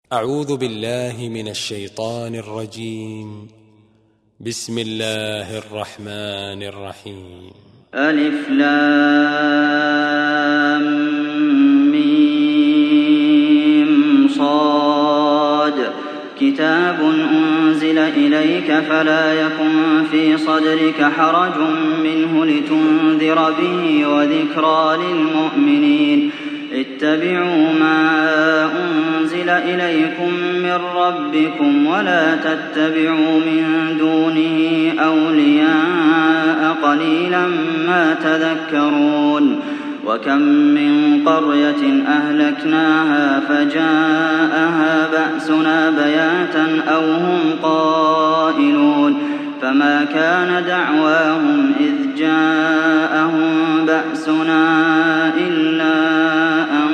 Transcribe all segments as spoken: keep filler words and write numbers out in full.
أعوذ بالله من الشيطان الرجيم. بسم الله الرحمن الرحيم. ألف لام ميم صاد كتاب أنزل إليك فلا يكن في صدرك حرج منه لتنذر به وذكرى للمؤمنين. اتبعوا ما أنزل إليكم من ربكم ولا تتبعوا من دونه أولياء قليلا ما تذكرون. وكم من قرية أهلكناها فجاءها بأسنا بياتا أو هم قائلون فما كان دعواهم إذ جاءهم بأسنا إلا أن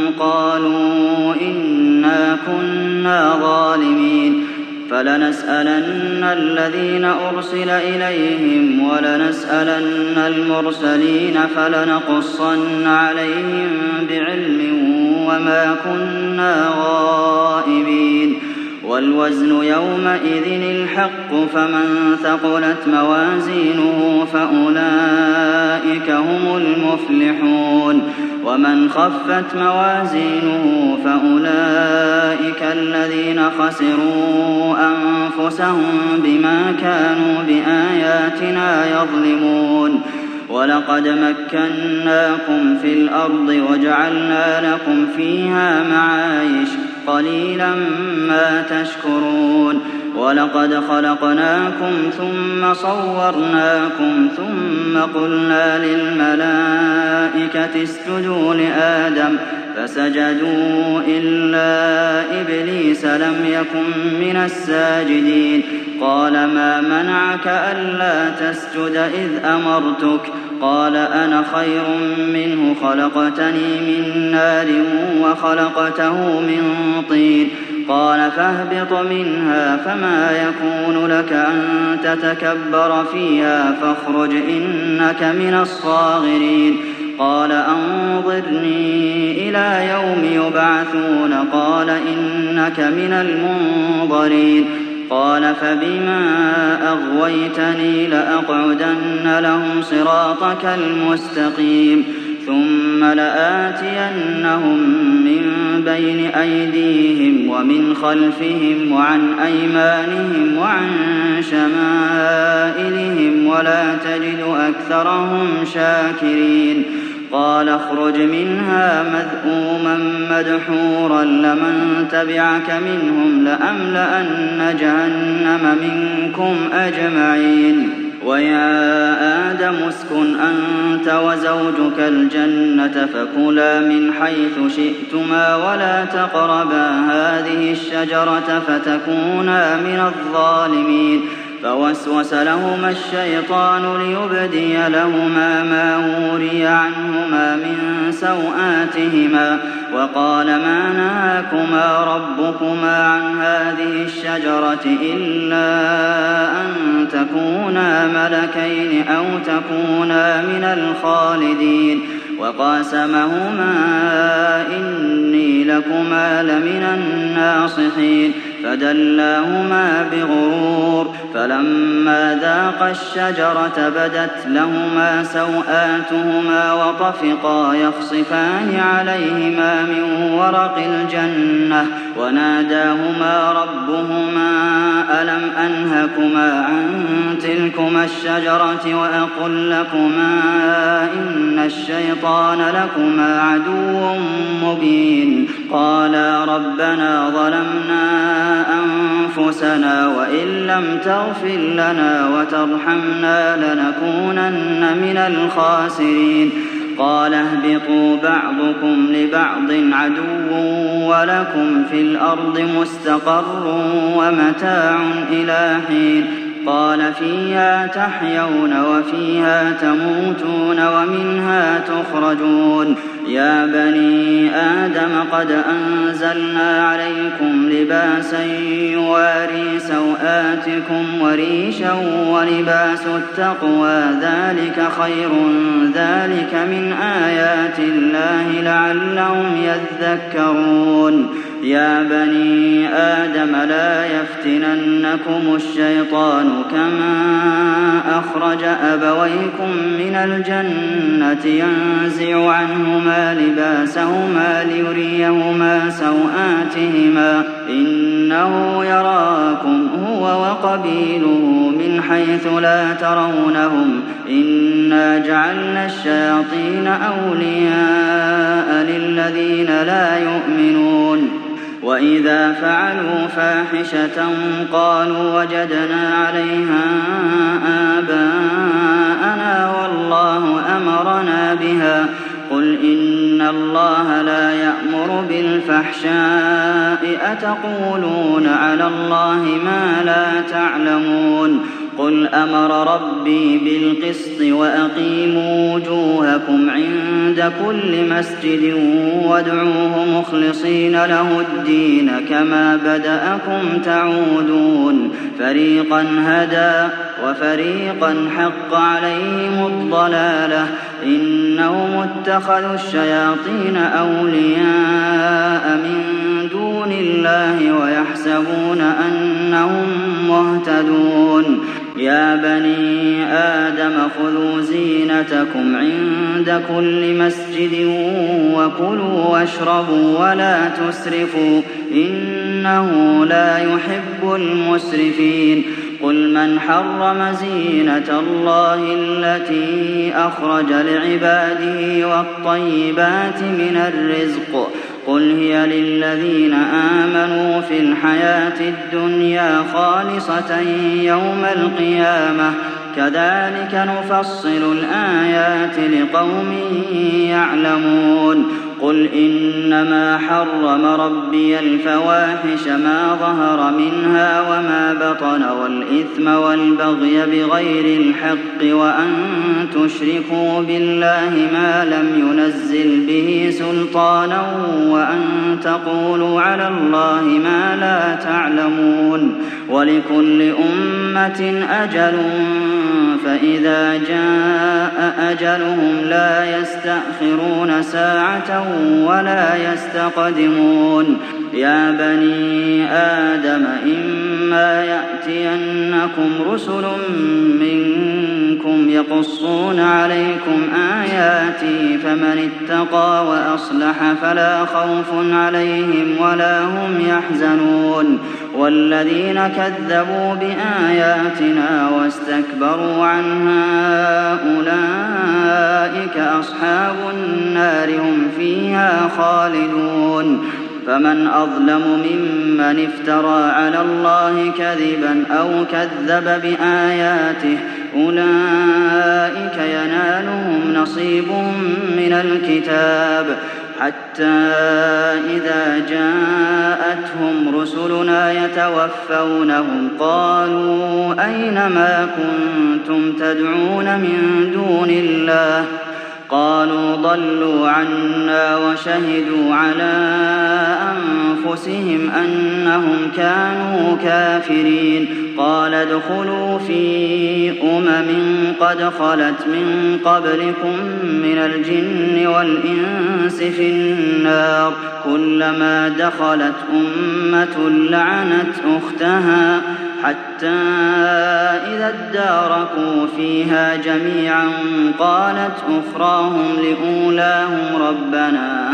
قالوا إنا كنا ظالمين. فلنسألن الذين أرسل إليهم ولنسألن المرسلين فلنقصن عليهم بعلم وما كنا غائبين. والوزن يومئذ الحق فمن ثقلت موازينه فأولئك هم المفلحون ومن خفت موازينه فأولئك الذين خسروا أنفسهم بما كانوا بآياتنا يظلمون. ولقد مكناكم في الأرض وجعلنا لكم فيها معايش قليلا ما تشكرون. ولقد خلقناكم ثم صورناكم ثم قلنا للملائكة اسجدوا لآدم فسجدوا إلا إبليس لم يكن من الساجدين. قال ما منعك ألا تسجد إذ أمرتك؟ قال أنا خير منه خلقتني من نار وخلقته من طين. قال فاهبط منها فما يكون لك أن تتكبر فيها فاخرج إنك من الصاغرين. قال أنظرني إلى يوم يبعثون قال إنك من المنظرين. قال فبما أغويتني لأقعدن لهم صراطك المستقيم ثم لآتينهم من بين أيديهم ومن خلفهم وعن أيمانهم وعن شمائلهم ولا تجد أكثرهم شاكرين. قال اخرج منها مذءوما مدحورا لمن تبعك منهم لأملأن جهنم منكم أجمعين. ويا آدم اسكن أنت وزوجك الجنة فكلا من حيث شئتما ولا تقربا هذه الشجرة فتكونا من الظالمين. فوسوس لهما الشيطان ليبدي لهما ما وري عنهما من سوآتهما وقال ما نهاكما ربكما عن هذه الشجرة إلا أن تكونا ملكين أو تكونا من الخالدين. وقاسمهما إني لكما لمن الناصحين فدلاهما بغرور فلما ذاقا الشجرة بدت لهما سوآتهما وطفقا يخصفان عليهما من ورق الجنة وناداهما ربهما ألم أنهكما عن تلكما الشجرة وأقل لكما إن الشيطان لكما عدو مبين. قالا ربنا ظلمنا أنفسنا وإن لم تغفر لنا وترحمنا لنكونن من الخاسرين. قال اهبطوا بعضكم لبعض عدو ولكم في الأرض مستقر ومتاع إلى حين. قال فيها تحيون وفيها تموتون ومنها تخرجون. يا بني آدم قد أنزلنا عليكم لباسا يواري سوآتكم وريشا ولباس التقوى ذلك خير ذلك من آيات الله لعلهم يذكرون يا بني آدم لا يفتننكم الشيطان كما أخرج أبويكم من الجنة ينزع عنهما لباسهما ليريهما سوآتهما إنه يراكم هو وقبيله من حيث لا ترونهم إنا جعلنا الشياطين أولياء للذين لا يؤمنون وإذا فعلوا فاحشة قالوا وجدنا عليها آباءنا والله أمرنا بها قل إن الله لا يأمر بالفحشاء أتقولون على الله ما لا تعلمون قل أمر ربي بالقسط وأقيموا وجوهكم عند كل مسجد وادعوه مخلصين له الدين كما بدأكم تعودون فريقا هدى وفريقا حق عليهم الضلالة إنهم اتخذوا الشياطين أولياء من دون الله ويحسبون أنهم مهتدون يا بني آدم خذوا زينتكم عند كل مسجد وكلوا واشربوا ولا تسرفوا إنه لا يحب المسرفين قل من حرم زينة الله التي أخرج لعباده والطيبات من الرزق قل هي للذين آمنوا في الحياة الدنيا خالصة يوم القيامة كذلك نفصل الآيات لقوم يعلمون قل إنما حرم ربي الفواحش ما ظهر منها وما بطن والإثم والبغي بغير الحق وأن تشركوا بالله ما لم ينزل به سلطانا وأن تقولوا على الله ما لا تعلمون ولكل أمة أجل فإذا جاء أجلهم لا يستأخرون ساعة ولا يستقدمون يا بني آدم إما يأتينكم رسل منكم يقصون عليكم آياتي فمن اتقى وأصلح فلا خوف عليهم ولا هم يحزنون والذين كذبوا بآياتنا واستكبروا عنها أولئك أصحاب النار هم فيها خالدون فمن أظلم ممن افترى على الله كذبا أو كذب بآياته أولئك ينالهم نصيبهم من الكتاب حتى إذا جاءتهم رسلنا يتوفونهم قالوا أين ما كنتم تدعون من دون الله قالوا ضلوا عنا وشهدوا على أنفسهم أنهم كانوا كافرين قال ادخلوا في أمم قد خلت من قبلكم من الجن والإنس في النار كلما دخلت أمة لعنت أختها حتى إذا اداركوا فيها جميعا قالت أخراهم لأولاهم ربنا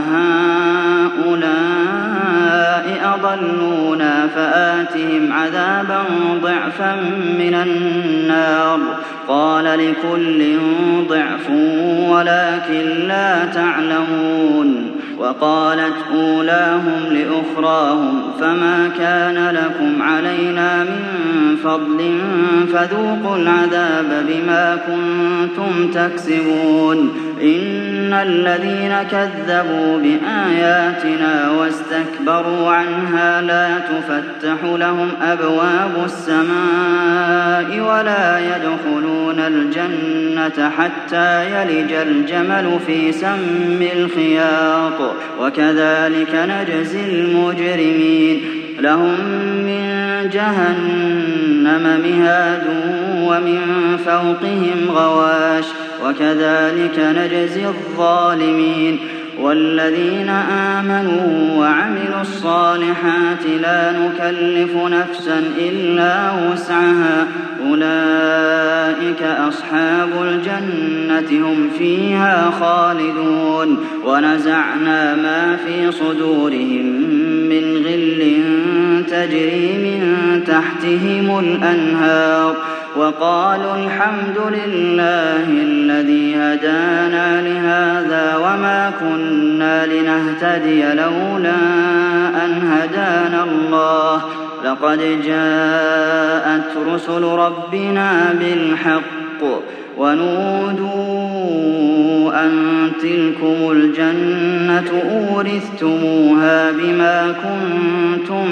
هؤلاء أضلونا فآتهم عذابا ضعفا من النار قال لكل ضعف ولكن لا تعلمون وقالت أولاهم لأخراهم فما كان لكم علينا من فضل فذوقوا العذاب بما كنتم تكسبون إن الذين كذبوا بآياتنا واستكبروا عنها لا تفتح لهم أبواب السماء ولا يدخلون الجنة حتى يلج الجمل في سم الخياط وكذلك نجزي المجرمين لهم من جهنم مهاد ومن فوقهم غواش وكذلك نجزي الظالمين والذين آمنوا وعملوا الصالحات لا نكلف نفسا إلا وسعها أولئك أصحاب الجنة هم فيها خالدون ونزعنا ما في صدورهم من غل تجري من تحتهم الأنهار وقالوا الحمد لله الذي هدانا لهذا وما كنا لنهتدي لولا أن هدانا الله لقد جاءت رسل ربنا بالحق ونودوا أن تلكم الجنة أورثتموها بما كنتم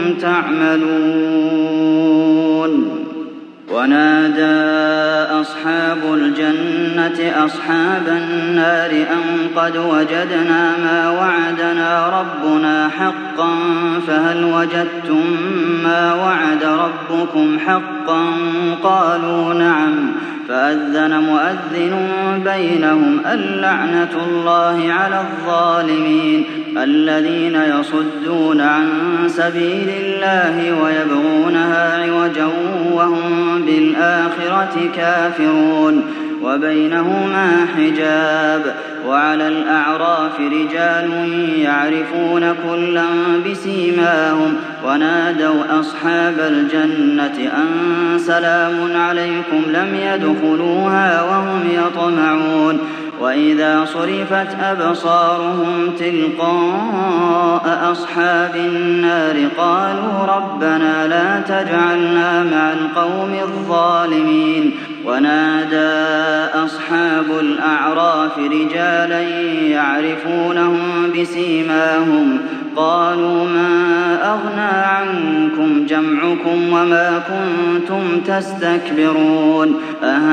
تعملون ونادى أصحاب الجنة أصحاب النار أن قد وجدنا ما وعدنا ربنا حقا فهل وجدتم ما وعد ربكم حقا قالوا نعم فأذن مؤذن بينهم اللعنة الله على الظالمين الذين يصدون عن سبيل الله ويبغونها عوجا وهم بالآخرة كافرون وبينهما حجاب وعلى الأعراف رجال يعرفون كلا بسيماهم ونادوا أصحاب الجنة أن سلام عليكم لم يدخلوها وهم يطمعون وإذا صرفت أبصارهم تلقاء أصحاب النار قالوا ربنا لا تجعلنا مع القوم الظالمين ونادى أصحاب الأعراف رجالا يعرفونهم بسيماهم قالوا ما أغنى عنكم جمعكم وما كنتم تستكبرون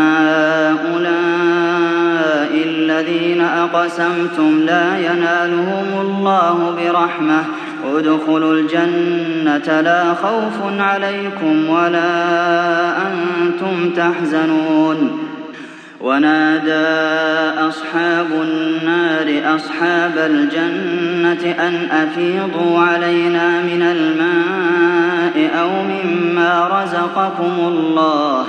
أهؤلاء الذين أقسمتم لا ينالهم الله برحمة ادخلوا الجنة لا خوف عليكم ولا أنتم تحزنون ونادى أصحاب النار أصحاب الجنة أن أفيضوا علينا من الماء أو مما رزقكم الله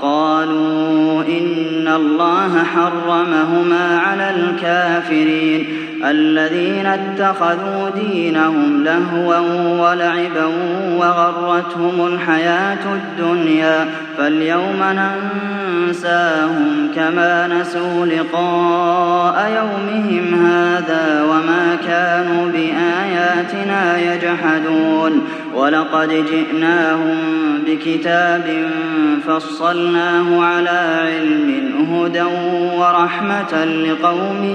قالوا إن الله حرمهما على الكافرين الذين اتخذوا دينهم لهوا ولعبا وغرتهم الحياة الدنيا فاليوم ننساهم كما نسوا لقاء يومهم هذا وما كانوا بآياتنا يجحدون ولقد جئناهم بكتاب فصلناه على علم هدى ورحمة لقوم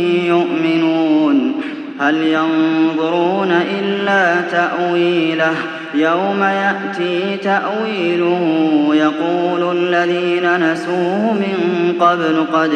يؤمنون هل ينظرون إلا تأويله يوم يأتي تأويله يقول الذين نسوه من قبل قد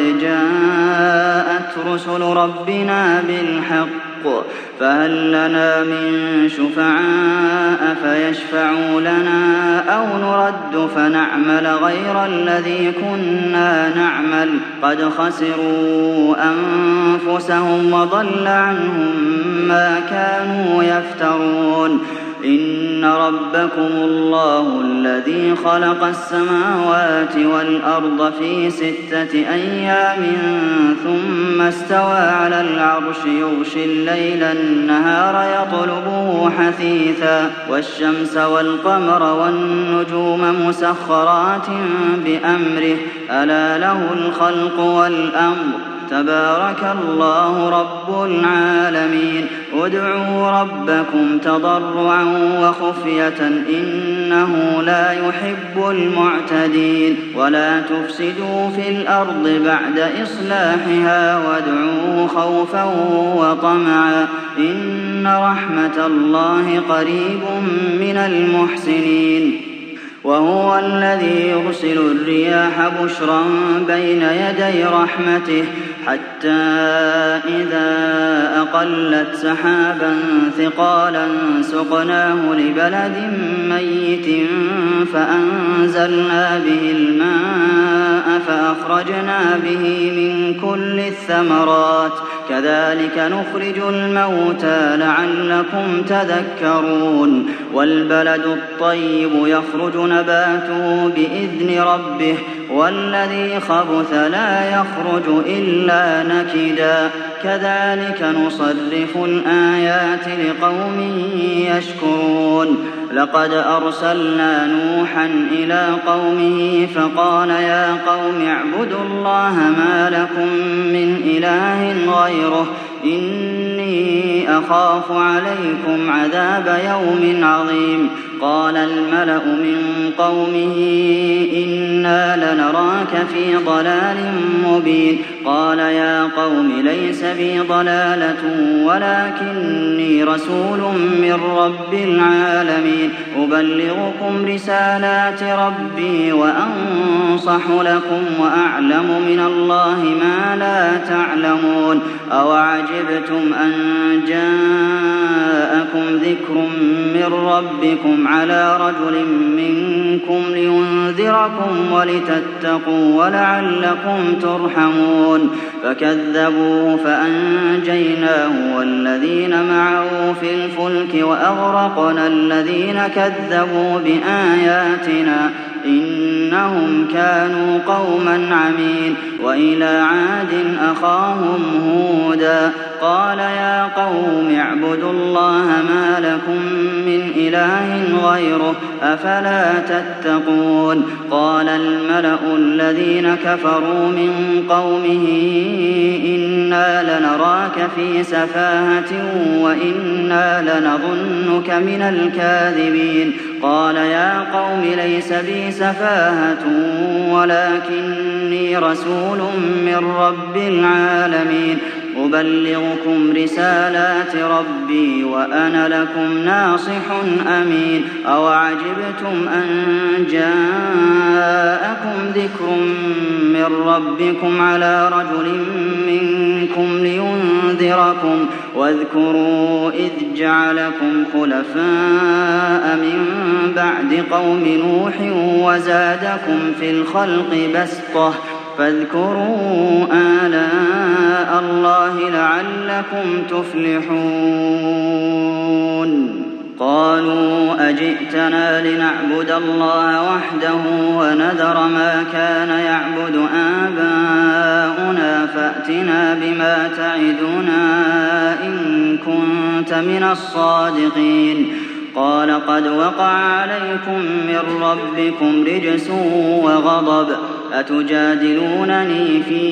جاءت رسل ربنا بالحق فهل لنا من شفعاء فيشفعوا لنا أو نرد فنعمل غير الذي كنا نعمل قد خسروا أنفسهم وضل عنهم ما كانوا يفترون إن ربكم الله الذي خلق السماوات والأرض في ستة أيام ثم استوى على العرش يغشي الليل النهار يطلبه حثيثا والشمس والقمر والنجوم مسخرات بأمره ألا له الخلق والأمر تبارك الله رب العالمين ادعوا ربكم تضرعا وخفية إنه لا يحب المعتدين ولا تفسدوا في الأرض بعد إصلاحها وادعوه خوفا وطمعا إن رحمة الله قريب من المحسنين وهو الذي يرسل الرياح بشرا بين يدي رحمته حتى إذا أقلت سحابا ثقالا سقناه لبلد ميت فأنزلنا به الماء فأخرجنا به من كل الثمرات كذلك نخرج الموتى لعلكم تذكرون والبلد الطيب يخرج نباته بإذن ربه والذي خبث لا يخرج إلا نكدا كذلك نصرف الآيات لقوم يشكرون لقد أرسلنا نوحا إلى قومه فقال يا قوم اعبدوا الله ما لكم من إله غيره إني أخاف عليكم عذاب يوم عظيم قال الملأ من قومه إنا لنراك في ضلال مبين قال يا قوم ليس بي ضلالة ولكني رسول من رب العالمين أبلغكم رسالات ربي وأنصح لكم وأعلم من الله ما لا تعلمون أوعجبتم أن جاءكم ذكر من ربكم على رجل منكم لينذركم ولتتقوا ولعلكم ترحمون فكذبوه فأنجيناه والذين معه في الفلك وأغرقنا الذين كذبوا بآياتنا إنهم كانوا قوما عمين وإلى عاد أخاهم هودا قال يا قوم اعبدوا الله ما لكم من إله غيره أفلا تتقون قال الملأ الذين كفروا من قومه إنا لنراك في سفاهة وإنا لنظنك من الكاذبين قال يا قوم ليس بي سفاهة ولكني رسول من رب العالمين أبلغكم رسالات ربي وأنا لكم ناصح أمين أوعجبتم أن جاءكم ذكر من ربكم على رجل منكم لينذركم واذكروا إذ جعلكم خلفاء من بعد قوم نوح وزادكم في الخلق بسطة فاذكروا آلاء الله لعلكم تفلحون قالوا أجئتنا لنعبد الله وحده ونذر ما كان يعبد آباؤنا فأتنا بما تعدنا إن كنت من الصادقين قال قد وقع عليكم من ربكم رجس وغضب أتجادلونني في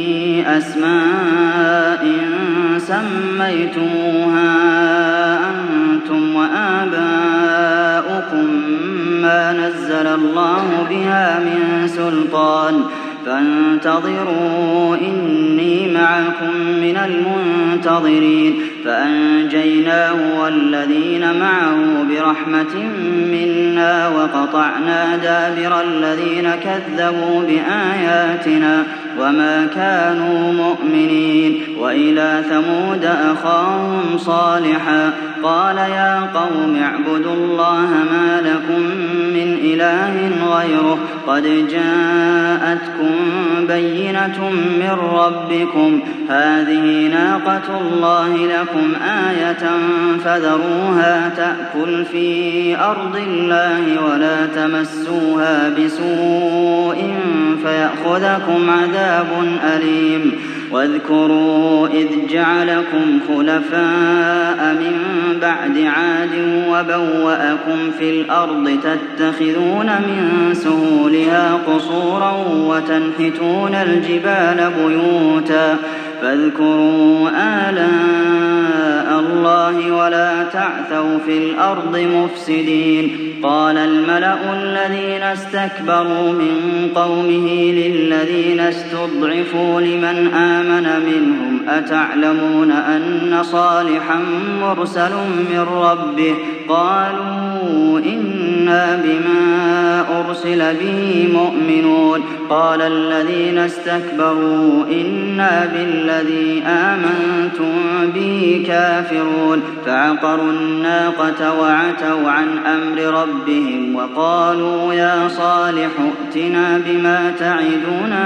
أسماء سميتموها أنتم وآباؤكم ما نزل الله بها من سلطان فانتظروا إني معكم من المنتظرين فأنجيناه والذين معه برحمة منا وقطعنا دابر الذين كذبوا بآياتنا وما كانوا مؤمنين وإلى ثمود أخاهم صالحا قال يا قوم اعبدوا الله ما لكم من إله غيره قد جاءتكم بينة من ربكم هذه ناقة الله لكم آية فذروها تأكل في أرض الله ولا تمسوها بسوء فيأخذكم عذاب أليم واذكروا إذ جعلكم خلفاء من بعد عاد وبوأكم في الأرض تتخذون من سهولها قصورا وتنحتون الجبال بيوتا فاذكروا آلاء الله ولا تعثوا في الأرض مفسدين قال الملأ الذين استكبروا من قومه للذين استضعفوا لمن آمن منهم أتعلمون أن صالحا مرسل من ربه قالوا إنا بما أرسل به مؤمنون قال الذين استكبروا إنا بالذي آمنتم به كافرون فعقروا الناقة وعتوا عن أمر ربهم وقالوا يا صالح ائتنا بما تعدنا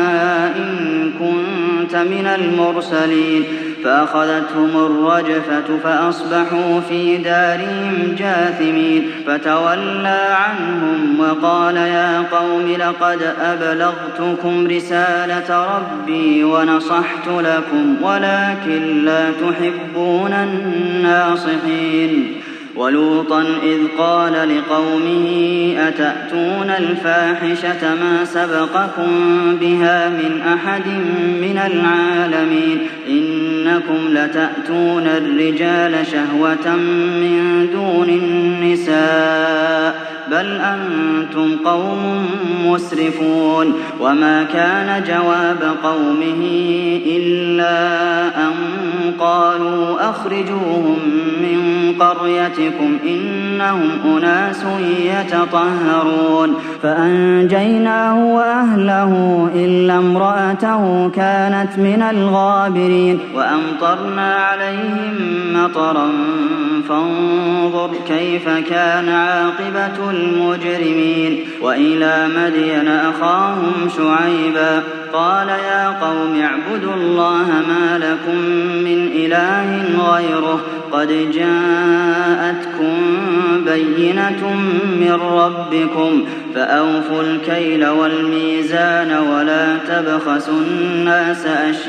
إن كنت من المرسلين فأخذتهم الرجفة فأصبحوا في دارهم جاثمين فتولى عنهم وقال يا قوم لقد أبلغتكم رسالة ربي ونصحت لكم ولكن لا تحبون الناصحين ولوطا إذ قال لقومه أتأتون الفاحشة ما سبقكم بها من أحد من العالمين إنكم لتأتون الرجال شهوة من دون النساء بل أنتم قوم مسرفون وما كان جواب قومه إلا أن قالوا أخرجوهم من قريتكم إنهم أناس يتطهرون فأنجيناه وأهله إلا امرأته كانت من الغابرين وأمطرنا عليهم مطرا فانظر كيف كان عاقبة المجرمين وإلى مدين أخاهم شعيبا قال يا قوم اعبدوا الله ما لكم من إله غيره قد جاءتكم بينة من ربكم فأوفوا الكيل والميزان ولا تبخسوا الناس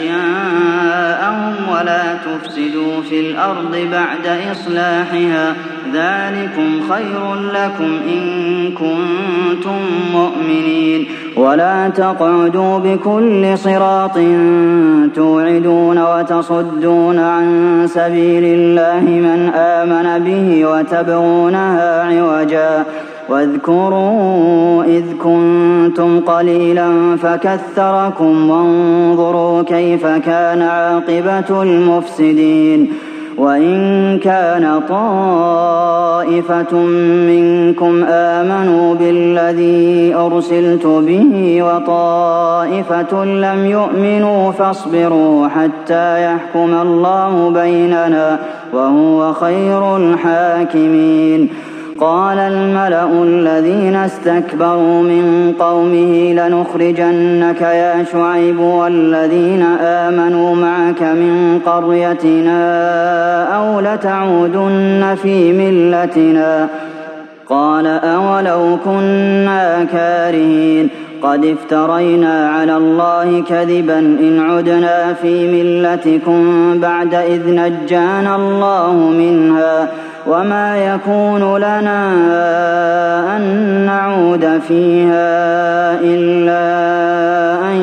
أشياءهم ولا تفسدوا في الأرض بعد إصلاحها ذلكم خير لكم إن كنتم مؤمنين ولا تقعدوا بكل صراط توعدون وتصدون عن سبيل الله من آمن به وتبغونها عوجا واذكروا إذ كنتم قليلا فكثركم وانظروا كيف كان عاقبة المفسدين وإن كان طائفة منكم آمنوا بالذي أرسلت به وطائفة لم يؤمنوا فاصبروا حتى يحكم الله بيننا وهو خير الحاكمين قال الملأ الذين استكبروا من قومه لنخرجنك يا شعيب والذين آمنوا معك من قريتنا أو لتعودن في ملتنا قال أولو كنا كارهين قد افترينا على الله كذبا إن عدنا في ملتكم بعد إذ نجانا الله منها وما يكون لنا أن نعود فيها إلا أن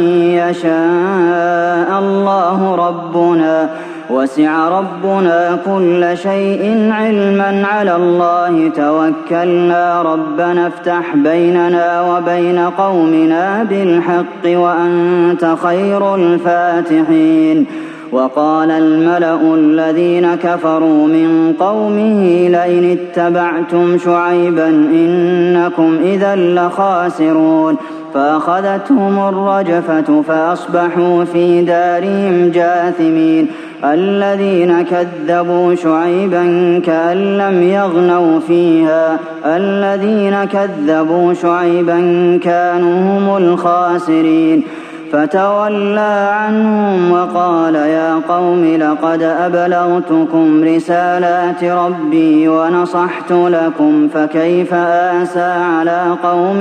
يشاء الله ربنا وسع ربنا كل شيء علما على الله توكلنا ربنا افتح بيننا وبين قومنا بالحق وأنت خير الفاتحين وقال الملأ الذين كفروا من قومه لئن اتبعتم شعيبا إنكم إذا لخاسرون فأخذتهم الرجفة فأصبحوا في دارهم جاثمين الذين كذبوا شعيبا كأن لم يغنوا فيها الذين كذبوا شعيبا كانوا هم الخاسرين فتولى عنهم وقال يا قوم لقد أبلغتكم رسالات ربي ونصحت لكم فكيف آسى على قوم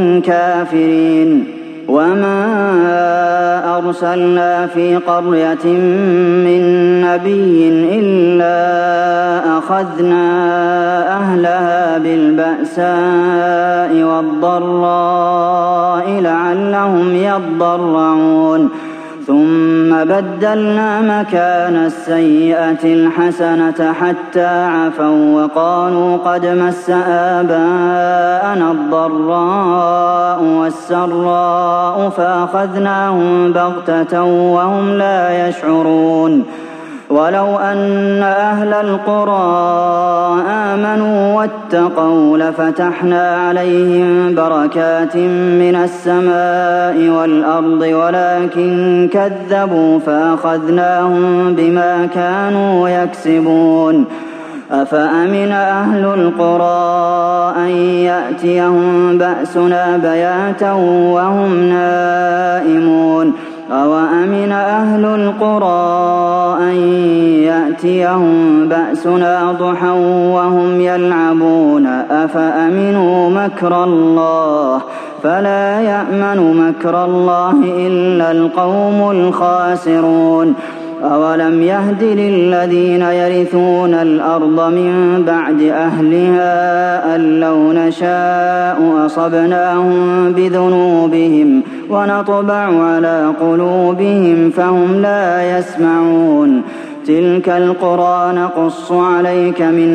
كافرين وما أرسلنا في قرية من نبي إلا أخذنا أهلها بالبأساء والضراء لعلهم يضرعون ثم بدلنا مكان السيئة الحسنة حتى عفوا وقالوا قد مس آباءنا الضراء والسراء فأخذناهم بغتة وهم لا يشعرون ولو أن أهل القرى آمنوا واتقوا لفتحنا عليهم بركات من السماء والأرض ولكن كذبوا فأخذناهم بما كانوا يكسبون أفأمن أهل القرى أن يأتيهم بأسنا بياتا وهم نائمون أوأمن أهل القرى أن يأتيهم بأسنا ضحى وهم يلعبون أفأمنوا مكر الله فلا يأمن مكر الله إلا القوم الخاسرون أولم يهد للذين يرثون الأرض من بعد أهلها أن لو نشاء أصبناهم بذنوبهم ونطبع على قلوبهم فهم لا يسمعون تلك القرى نقص عليك من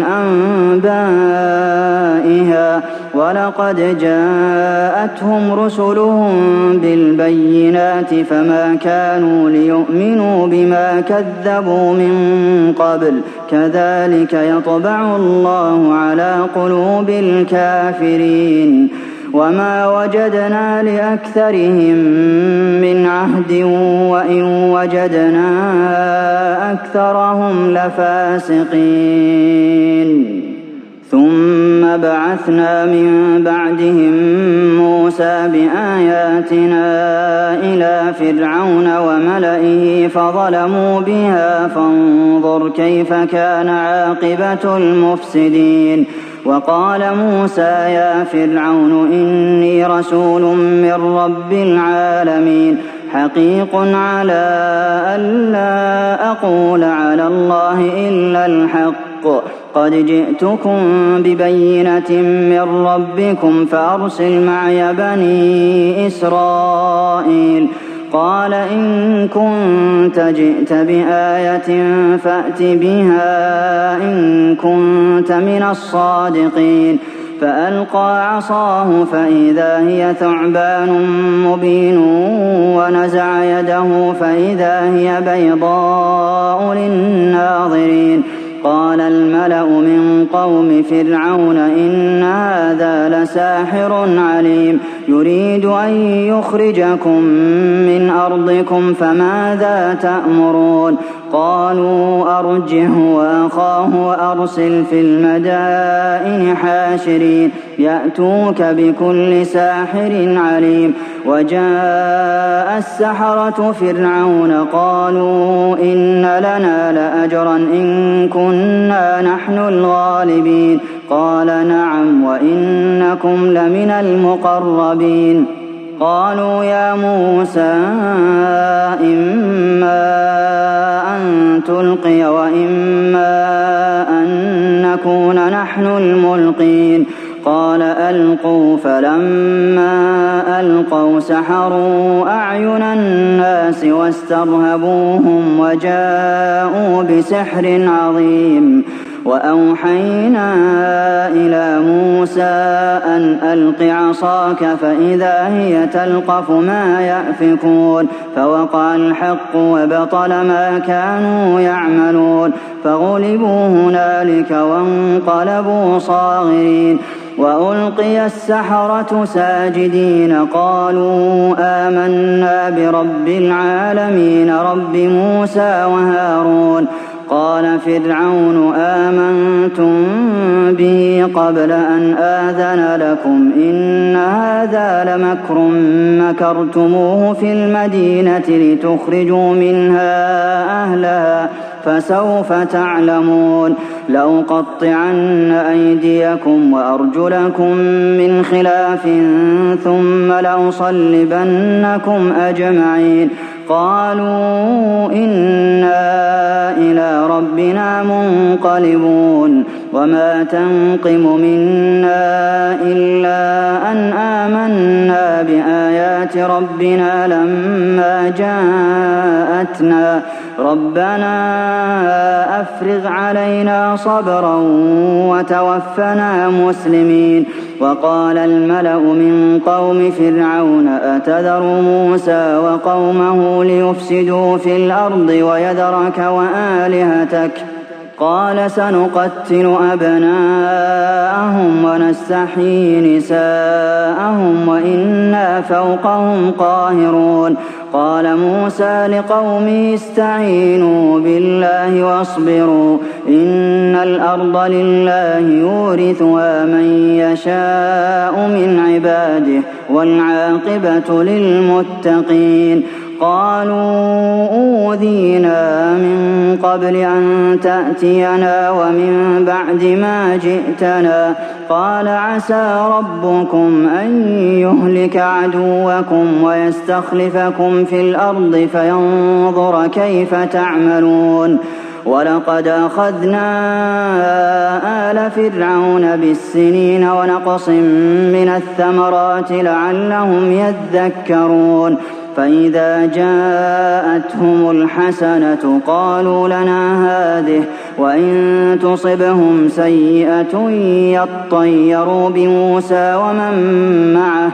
أنبائها ولقد جاءتهم رسلهم بالبينات فما كانوا ليؤمنوا بما كذبوا من قبل كذلك يطبع الله على قلوب الكافرين وما وجدنا لأكثرهم من عهد وإن وجدنا أكثرهم لفاسقين ثم بعثنا من بعدهم موسى بآياتنا إلى فرعون وملئه فظلموا بها فانظر كيف كان عاقبة المفسدين وقال موسى يا فرعون إني رسول من رب العالمين حقيق على ألا أقول على الله إلا الحق قد جئتكم ببينة من ربكم فأرسل معي بني إسرائيل قال إن كنت جئت بآية فأت بها إن كنت من الصادقين فألقى عصاه فإذا هي ثعبان مبين ونزع يده فإذا هي بيضاء للناظرين قال الملأ من قوم فرعون إن هذا لساحر عليم يريد أن يخرجكم من أرضكم فماذا تأمرون قالوا أرجه وأخاه وأرسل في المدائن حاشرين يأتوك بكل ساحر عليم وجاء السحرة فرعون قالوا إن لنا لأجرا إن كنا نحن الغالبين قال نعم وإنكم لمن المقربين قالوا يا موسى إما أن تلقي وإما أن نكون نحن الملقين قال ألقوا فلما ألقوا سحروا أعين الناس واسترهبوهم وجاءوا بسحر عظيم وأوحينا إلى موسى أن ألق عصاك فإذا هي تلقف ما يأفكون فوقع الحق وبطل ما كانوا يعملون فغلبوا هنالك وانقلبوا صاغرين وألقي السحرة ساجدين قالوا آمنا برب العالمين رب موسى وهارون قال فرعون آمنتم به قبل أن آذن لكم إن هذا لمكر مكرتموه في المدينة لتخرجوا منها أهلها فسوف تعلمون لأقطعن أيديكم وأرجلكم من خلاف ثم لأصلبنكم أجمعين قالوا إنا إلى ربنا منقلبون وما تنقم منا إلا أن آمنا بآيات ربنا لما جاءتنا ربنا أفرغ علينا صبرا وتوفنا مسلمين وقال الملأ من قوم فرعون أتذر موسى وقومه ليفسدوا في الأرض ويذرك وآلهتك قال سنقتل أبناءهم ونستحيي نساءهم وإنا فوقهم قاهرون قال موسى لقومه استعينوا بالله واصبروا إن الأرض لله يورثها من يشاء من عباده والعاقبة للمتقين قالوا أوذينا من قبل أن تأتينا ومن بعد ما جئتنا قال عسى ربكم أن يهلك عدوكم ويستخلفكم في الأرض فينظر كيف تعملون ولقد أخذنا آل فرعون بالسنين ونقص من الثمرات لعلهم يذكرون فإذا جاءتهم الحسنة قالوا لنا هذه وإن تصبهم سيئة يطيروا بموسى ومن معه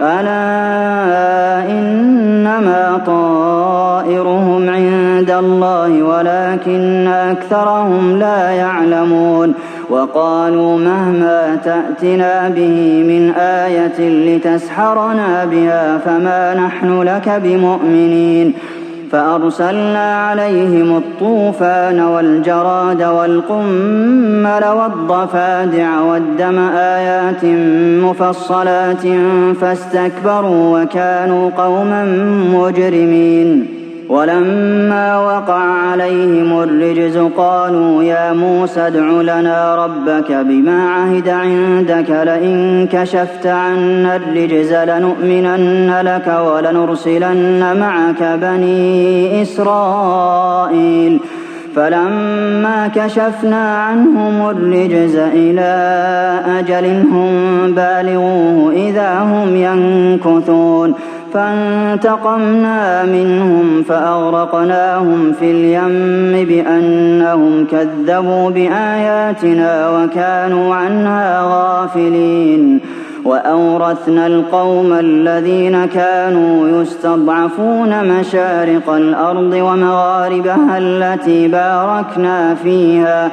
ألا إنما طائرهم عند الله ولكن أكثرهم لا يعلمون وقالوا مهما تأتنا به من آية لتسحرنا بها فما نحن لك بمؤمنين فأرسلنا عليهم الطوفان والجراد والقمل والضفادع والدم آيات مفصلات فاستكبروا وكانوا قوما مجرمين ولما وقع عليهم الرجز قالوا يا موسى ادع لنا ربك بما عهد عندك لئن كشفت عنا الرجز لنؤمنن لك ولنرسلن معك بني إسرائيل فلما كشفنا عنهم الرجز إلى أجل هم بالغوه إذا هم ينكثون فانتقمنا منهم فأغرقناهم في اليم بأنهم كذبوا بآياتنا وكانوا عنها غافلين وأورثنا القوم الذين كانوا يستضعفون مشارق الأرض ومغاربها التي باركنا فيها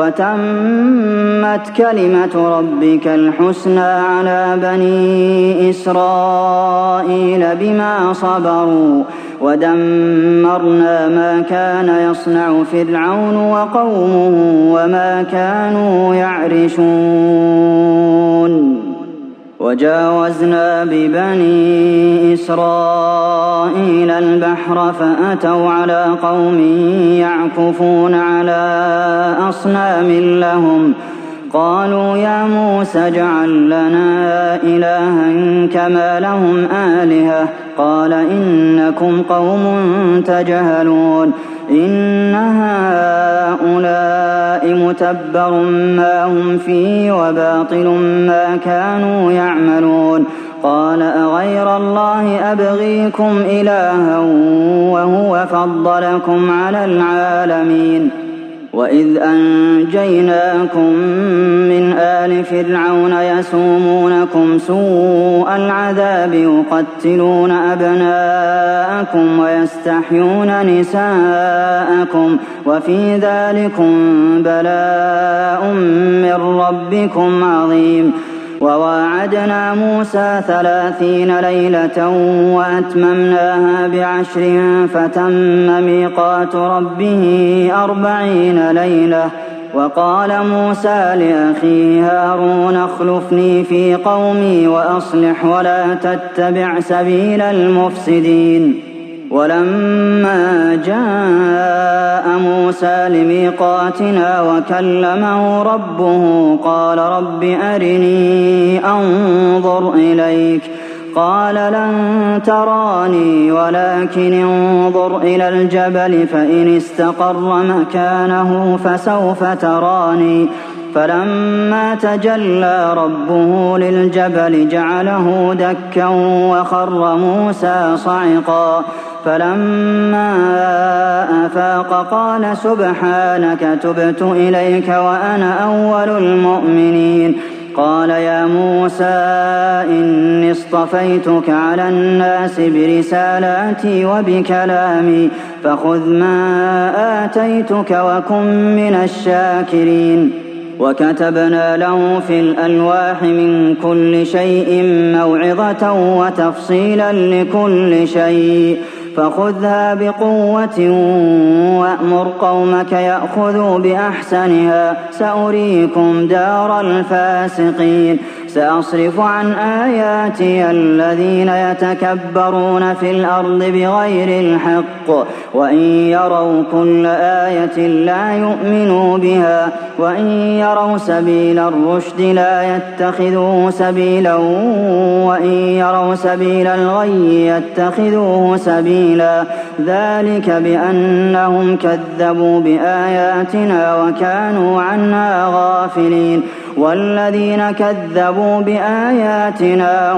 وتمت كلمة ربك الحسنى على بني إسرائيل بما صبروا ودمرنا ما كان يصنع فرعون وقومه وما كانوا يعرشون وجاوزنا ببني إسرائيل البحر فأتوا على قوم يعكفون على أصنام لهم قالوا يا موسى اجعل لنا إلها كما لهم آلهة قال إنكم قوم تجهلون إن هؤلاء متبر ما هم فيه وباطل ما كانوا يعملون قال أغير الله أبغيكم إلها وهو فضلكم على العالمين وإذ أنجيناكم من آل فرعون يسومونكم سوء العذاب يقتلون أبناءكم ويستحيون نساءكم وفي ذلكم بلاء من ربكم عظيم وواعدنا موسى ثلاثين ليلة وأتممناها بعشر فتم ميقات ربه أربعين ليلة وقال موسى لأخيه هارون اخلفني في قومي وأصلح ولا تتبع سبيل المفسدين ولما جاء موسى لميقاتنا وكلمه ربه قال رب أرني أنظر إليك قال لن تراني ولكن انظر إلى الجبل فإن استقر مكانه فسوف تراني فلما تجلى ربه للجبل جعله دكا وخر موسى صعقا فلما أفاق قال سبحانك تبت إليك وأنا أول المؤمنين قال يا موسى إني اصطفيتك على الناس برسالاتي وبكلامي فخذ ما آتيتك وكن من الشاكرين وكتبنا له في الألواح من كل شيء موعظة وتفصيلا لكل شيء فخذها بقوة وأمر قومك يأخذوا بأحسنها سأريكم دار الفاسقين سأصرف عن آياتي الذين يتكبرون في الأرض بغير الحق وإن يروا كل آية لا يؤمنوا بها وإن يروا سبيل الرشد لا يتخذوه سبيلا وإن يروا سبيل الغي يتخذوه سبيلا ذلك بأنهم كذبوا بآياتنا وكانوا عنها غافلين والذين كذبوا بآياتنا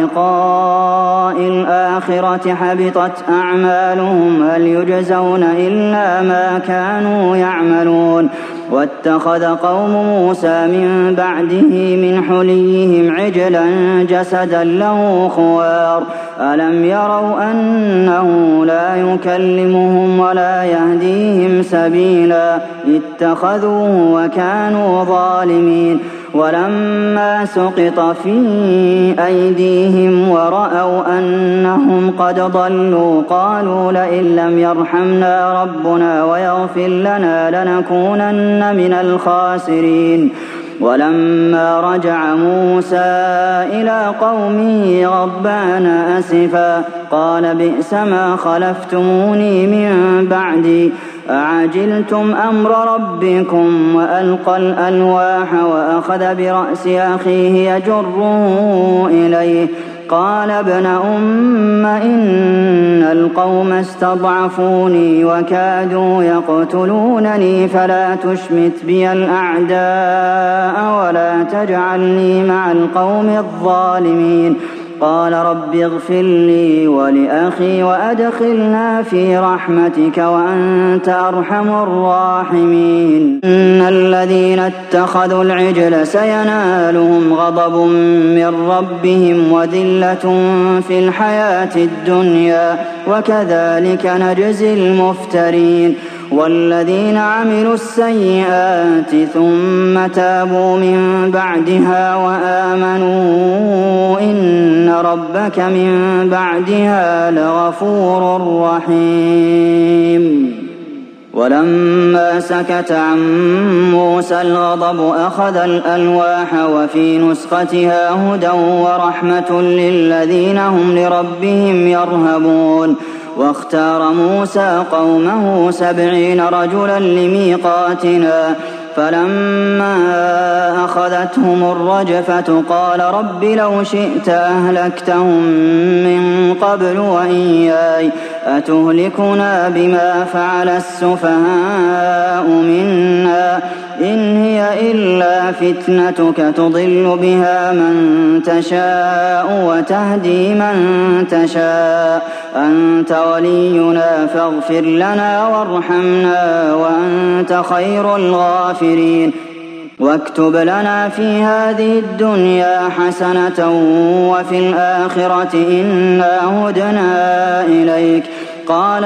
ولقاء الآخرة حبطت أعمالهم هل يجزون إلا ما كانوا يعملون واتخذ قوم موسى من بعده من حليهم عجلا جسدا له خوار ألم يروا أنه لا يكلمهم ولا يهديهم سبيلا اتخذوه وكانوا ظالمين ولما سقط في أيديهم ورأوا أنهم قد ضلوا قالوا لئن لم يرحمنا ربنا ويغفر لنا لنكونن من الخاسرين ولما رجع موسى إلى قومه غضبان أسفا قال بئس ما خلفتموني من بعدي أعجلتم أمر ربكم وألقى الألواح وأخذ برأس أخيه يجره إليه قال ابن أم إن القوم استضعفوني وكادوا يقتلونني فلا تشمت بي الأعداء ولا تجعلني مع القوم الظالمين قال رب اغفر لي ولأخي وأدخلنا في رحمتك وأنت أرحم الراحمين إن الذين اتخذوا العجل سينالهم غضب من ربهم وذلة في الحياة الدنيا وكذلك نجزي المفترين والذين عملوا السيئات ثم تابوا من بعدها وآمنوا إن ربك من بعدها لغفور رحيم ولما سكت عن موسى الغضب أخذ الألواح وفي نسختها هدى ورحمة للذين هم لربهم يرهبون واختار موسى قومه سبعين رجلا لميقاتنا فلما أخذتهم الرجفة قال رب لو شئت أهلكتهم من قبل وإياي أتهلكنا بما فعل السفهاء منا إن هي إلا فتنتك تضل بها من تشاء وتهدي من تشاء أنت ولينا فاغفر لنا وارحمنا وأنت خير الغافرين واكتب لنا في هذه الدنيا حسنة وفي الآخرة إنا هدنا إليك قال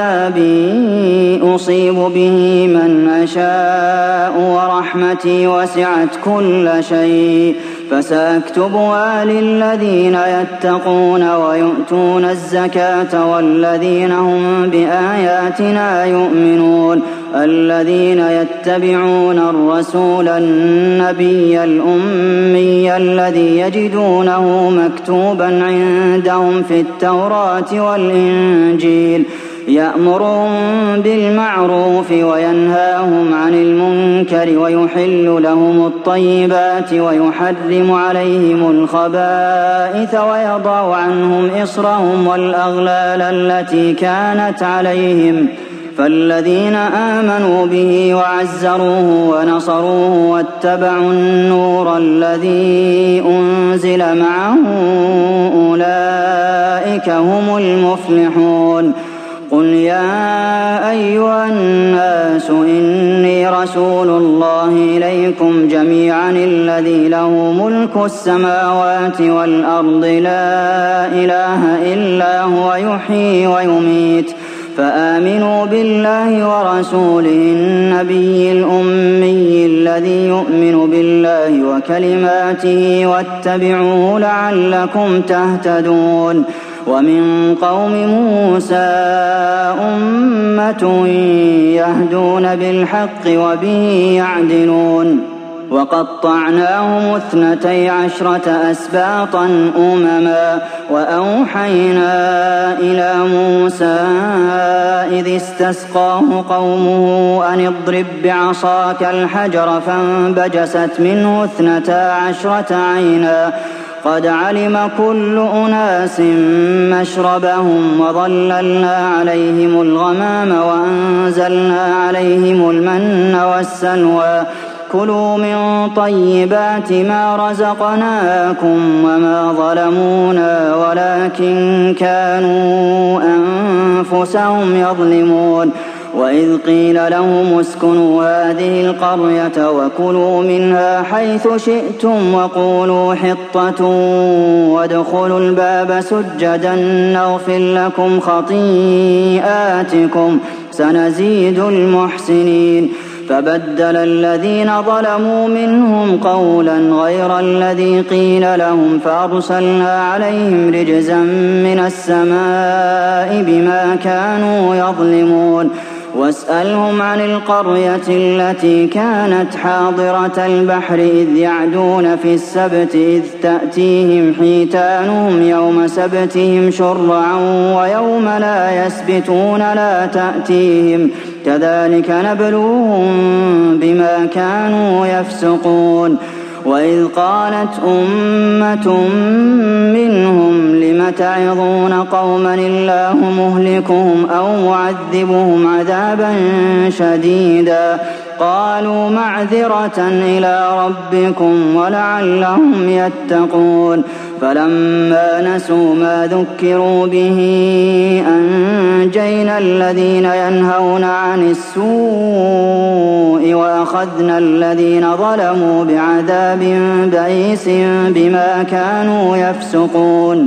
عذابي أصيب به من أشاء ورحمتي وسعت كل شيء فسأكتبها للذين يتقون ويؤتون الزكاة والذين هم بآياتنا يؤمنون الذين يتبعون الرسول النبي الأمي الذي يجدونه مكتوبا عندهم في التوراة والإنجيل يأمرهم بالمعروف وينهاهم عن المنكر ويحل لهم الطيبات ويحرم عليهم الخبائث ويضع عنهم إصرهم والأغلال التي كانت عليهم فالذين آمنوا به وعزروه ونصروه واتبعوا النور الذي أنزل معه أولئك هم المفلحون قل يا أيها الناس إني رسول الله إليكم جميعا الذي له ملك السماوات والأرض لا إله إلا هو يحيي ويميت فآمنوا بالله ورسوله النبي الأمي الذي يؤمن بالله وكلماته واتبعوه لعلكم تهتدون ومن قوم موسى أمة يهدون بالحق وبه يعدلون وقطعناهم اثنتي عشرة أسباطا أمما وأوحينا إلى موسى إذ استسقاه قومه أن اضرب بعصاك الحجر فانبجست منه اثنتا عشرة عينا قد علم كل أناس مشربهم وظللنا عليهم الغمام وأنزلنا عليهم المن والسلوى كلوا من طيبات ما رزقناكم وما ظلمونا ولكن كانوا أنفسهم يظلمون وإذ قيل لهم اسكنوا هذه القرية وكلوا منها حيث شئتم وقولوا حطة وادخلوا الباب سجدا نغفر لكم خطيئاتكم سنزيد المحسنين فبدل الذين ظلموا منهم قولا غير الذي قيل لهم فأرسلنا عليهم رجزا من السماء بما كانوا يظلمون واسألهم عن القرية التي كانت حاضرة البحر إذ يعدون في السبت إذ تأتيهم حيتانهم يوم سبتهم شرعا ويوم لا يسبتون لا تأتيهم كذلك نبلوهم بما كانوا يفسقون وإذ قالت أمة منهم لم تعظون قوما الله مهلكهم أو معذبهم عذابا شديدا قالوا معذرة إلى ربكم ولعلهم يتقون فلما نسوا ما ذكروا به أنجينا الذين ينهون عن السوء وأخذنا الذين ظلموا بعذاب بئيس بما كانوا يفسقون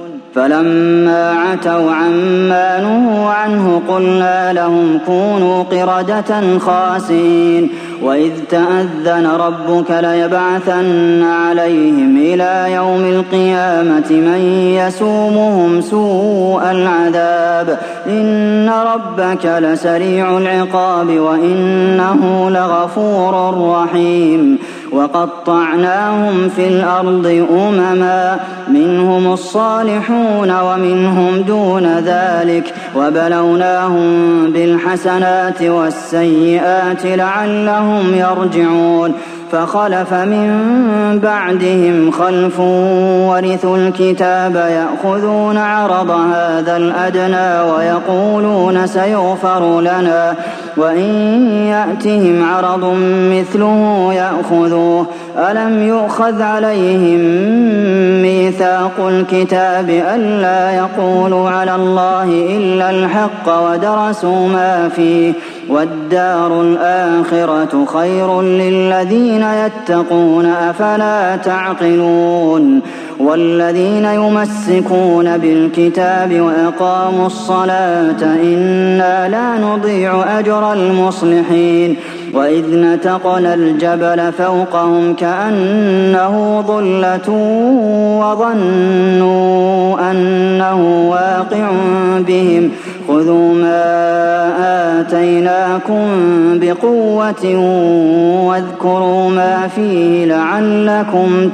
فلما عتوا عما نهوا عنه قلنا لهم كونوا قردة خاسئين وإذ تأذن ربك ليبعثن عليهم إلى يوم القيامة من يسومهم سوء العذاب إن ربك لسريع العقاب وإنه لغفور رحيم وقطعناهم في الأرض أمما منهم الصالحون ومنهم دون ذلك وبلوناهم بالحسنات والسيئات لعلهم يرجعون فخلف من بعدهم خلف ورثوا الكتاب يأخذون عرض هذا الأدنى ويقولون سيغفر لنا وإن يأتهم عرض مثله يأخذوه ألم يؤخذ عليهم ميثاق الكتاب ألا يقولوا على الله إلا الحق ودرسوا ما فيه والدار الآخرة خير للذين يتقون أفلا تعقلون والذين يمسكون بالكتاب وأقاموا الصلاة إنا لا نضيع أجر المصلحين وإذ نتقنا الجبل فوقهم كأنه ظلة وظنوا أنه واقع بهم خذوا ما آتيناكم بقوة واذكروا ما فيه لعلكم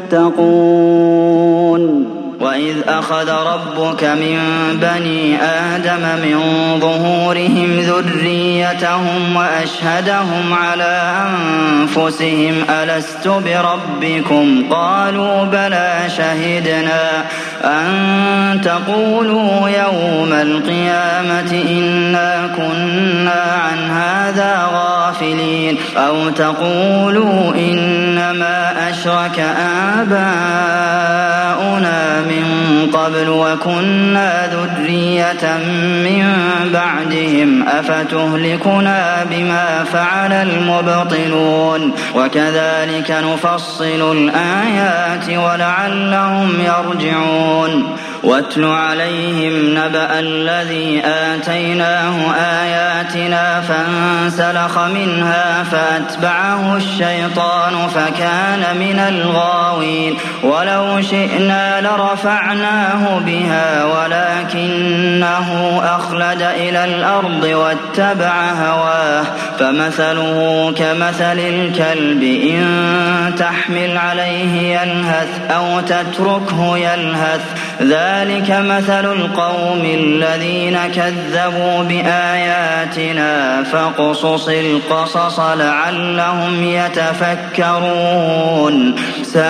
تتقون وإذ أخذ ربك من بني آدم من ظهورهم ذريتهم وأشهدهم على أنفسهم ألست بربكم قالوا بلى شهدنا أن تقولوا يوم القيامة إنا كنا عن هذا غافلين أو تقولوا إنما أشرك آباؤنا من قبل قبل وكنا ذرية من بعدهم أفتهلكنا بما فعل المبطلون وكذلك نفصل الآيات ولعلهم يرجعون واتل عليهم نبأ الذي آتيناه آياتنا فانسلخ منها فأتبعه الشيطان فكان من الغاوين ولو شئنا لرفعناه بها ولكنه أخلد إلى الأرض واتبع هواه فمثله كمثل الكلب إن تحمل عليه يلهث أو تتركه يلهث ذلك مثل القوم الذين كذبوا بآياتنا فاقصص القصص لعلهم يتفكرون ساء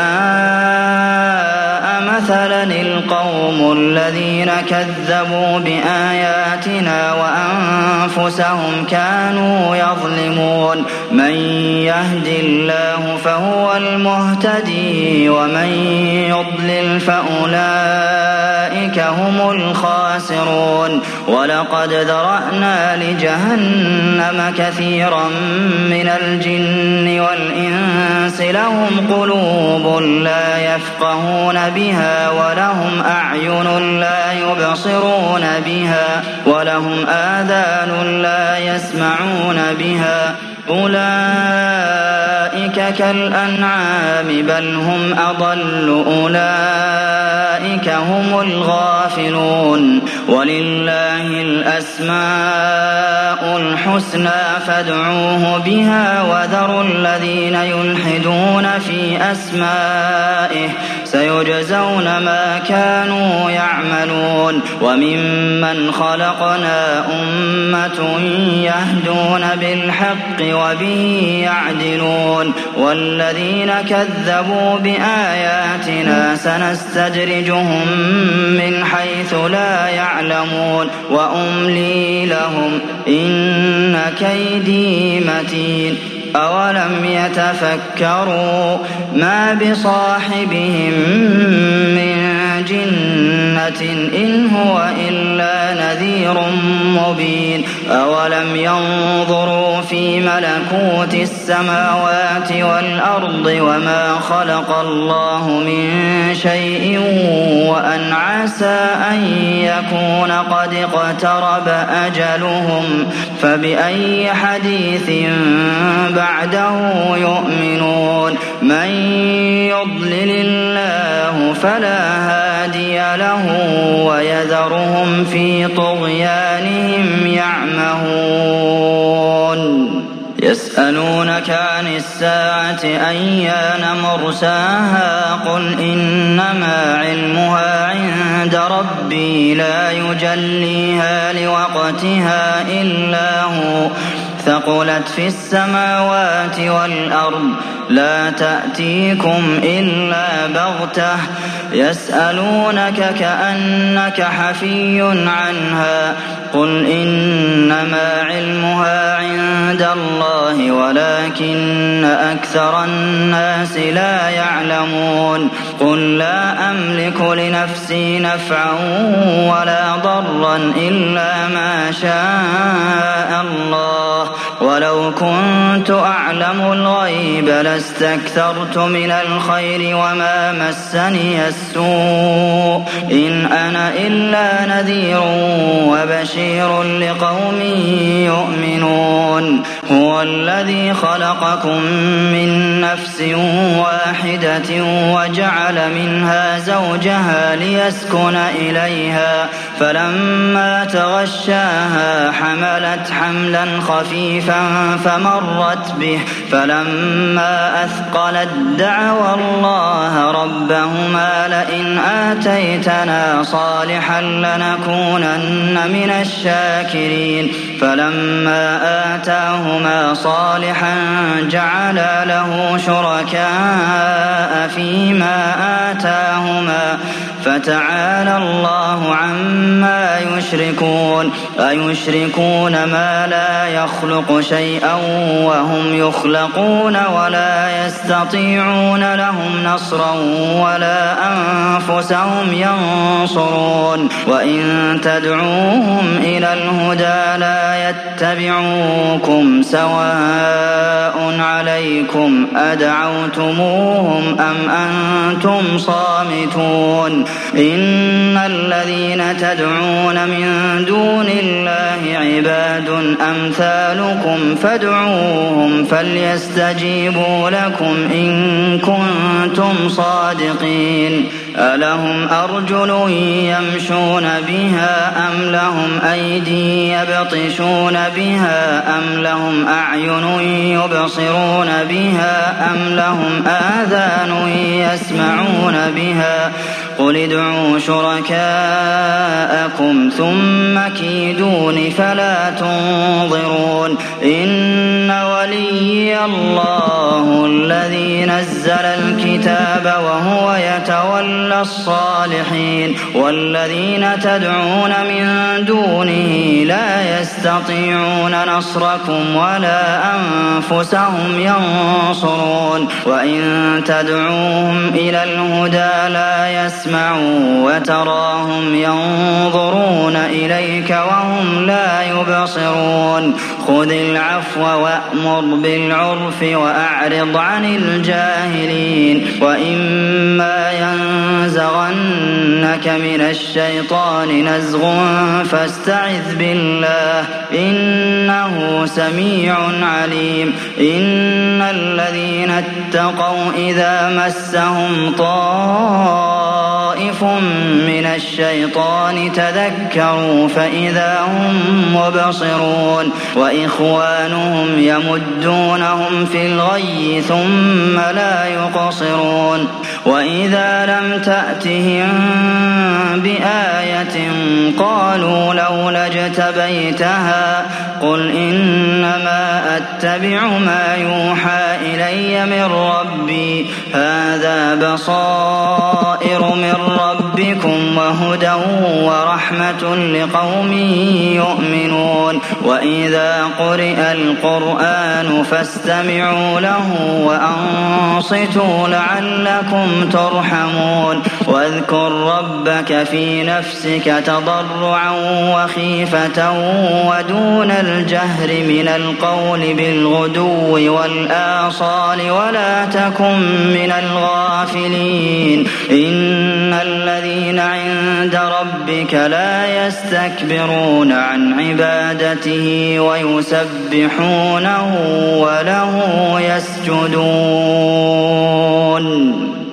مثلا القوم الذين كذبوا بآياتنا وأنفسهم كانوا يظلمون من يهد الله فهو المهتدي ومن يضلل فأولئك هم الخاسرون ولقد ذرأنا لجهنم كثيرا من الجن والإنس لهم قلوب لا يفقهون بها ولهم أعين لا يبصرون بها ولهم آذان لا يسمعون بها أولئك كالأنعام بل هم أضل أولئك هم الغافلون ولله الأسماء الحسنى فادعوه بها وذروا الذين يلحدون في أسمائه سيجزون ما كانوا يعملون وممن خلقنا أمة يهدون بالحق وبه يعدلون والذين كذبوا بآياتنا سنستدرجهم من حيث لا يعلمون وأملي لهم إن كيدي متين أولم يتفكروا ما بصاحبهم من جنة إن هو إلا نذير مبين أولم ينظروا في ملكوت السماوات والأرض وما خلق الله من شيء وأن عسى أن يكون قد اقترب أجلهم فبأي حديث بعده يؤمنون من يضلل الله فلا هادي له ويذرهم في طغيانهم يعمهون يسألونك عن الساعة أيان مرساها قل إنما علمها عند ربي لا يجليها لوقتها إلا هو ثقلت في السماوات والأرض لا تأتيكم إلا بغتة يسألونك كأنك حفي عنها قل إنما علمها عند الله ولكن أكثر الناس لا يعلمون قل لا أملك لنفسي نفعا ولا ضرا إلا ما شاء الله ولو كنت أعلم الغيب لاستكثرت من الخير وما مسني السوء إن أنا إلا نذير وبشير لقوم يؤمنون هو الذي خلقكم من نفس واحدة وجعل منها زوجها ليسكن إليها فلما تغشاها حملت حملا خفيفا فمرت به فلما أثقلت دعوى الله ربهما لئن آتيتنا صالحا لنكونن من الشاكرين فلما آتاهما صالحا جعلا له شركاء فيما آتاهما فتعالى الله عما يشركون أيشركون ما لا يخلق شيئا وهم يخلقون ولا يستطيعون لهم نصرا ولا أنفسهم ينصرون وإن تدعوهم إلى الهدى لا يتبعوكم سواء عليكم أدعوتموهم أم أنتم صامتون إن الذين تدعون من دون الله عباد أمثالكم فادعوهم فليستجيبوا لكم إن كنتم صادقين ألهم أرجل يمشون بها أم لهم أيدي يبطشون بها أم لهم أعين يبصرون بها أم لهم آذان يسمعون بها قل ادعوا شركاءكم ثم كيدون فلا تنظرون إن وليي الله الذي نزل الكتاب وهو يتولى الصالحين والذين تدعون من دونه لا يستطيعون نصركم ولا أنفسهم ينصرون وإن تدعوهم إلى الهدى لا يسمعون وتراهم ينظرون إليك وهم لا يبصرون خذ العفو وأمر بالعرف وأعرض عن الجاهلين وإما ينزغنك من الشيطان نزغ فاستعذ بالله إنه سميع عليم إن الذين اتقوا إذا مسهم طائف من الشيطان تذكروا فإذا هم مبصرون وإخوانهم يمدونهم في الغي ثم لا يقصرون وإذا لم تأتهم بآية قالوا لولا اجتبيتها قل إنما أتبع ما يوحى إلي من ربي هذا بصائر من ربكم وهدى ورحمة لقوم يؤمنون وإذا قرئ القرآن فاستمعوا له وأنصتوا لعلكم ترحمون واذكر ربك في نفسك تضرعا وخيفة ودون الجهر من القول بالغدو والآصال ولا تكن من الغافلين إن الذين عند ربك لا يستكبرون عن عبادته ويسبحونه وله يسجدون